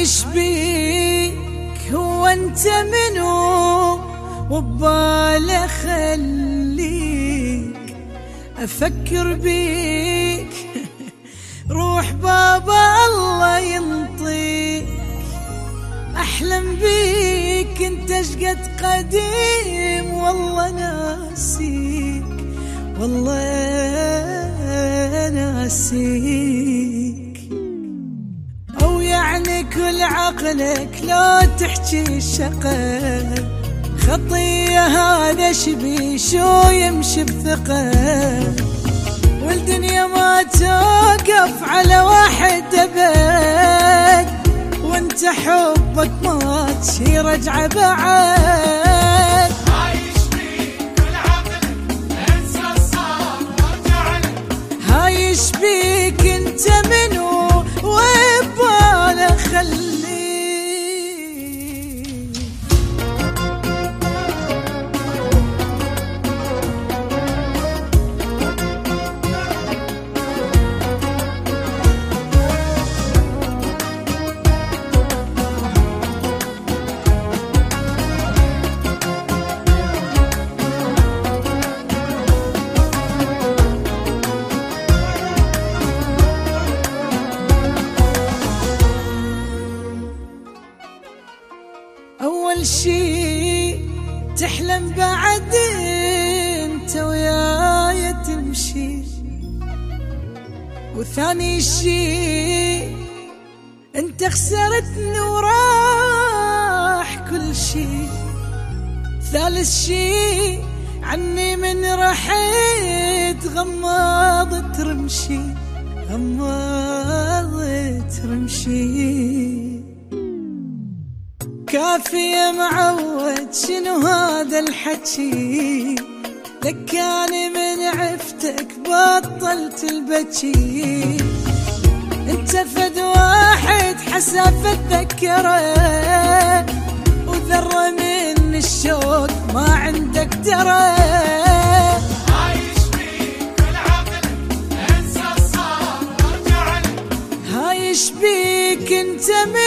عايش بيك هو انت منو وببالي خليك افكر بيك روح بابا الله ينطيك احلم بيك انت شقد قديم والله ناسيك والله ناسيك او يعني كل عقلك لو تحكي الشقا خطيه هذا شبي شو يمشي بثقه والدنيا ما توقف على واحد ابد وانت حبك ما تشي رجعه بعد عايش بيك كل عقلك انسى الصار وارجع لك عايش بيك انت منو وببالي خليك أول شي تحلم بعد انت وياي تمشي وثاني شي انت خسرتني وراح كل شي ثالث شي عني من رحيت غمضت رمشي غمضت رمشي كافي يا معود شنو هذا الحكي ذكاني من عفتك بطلت البكي انت فد واحد حساف اتذكره وذره من الشوق ما عندك ترى عايش بيك كل عقلك انسى الصار وارجع لك عايش بيك انت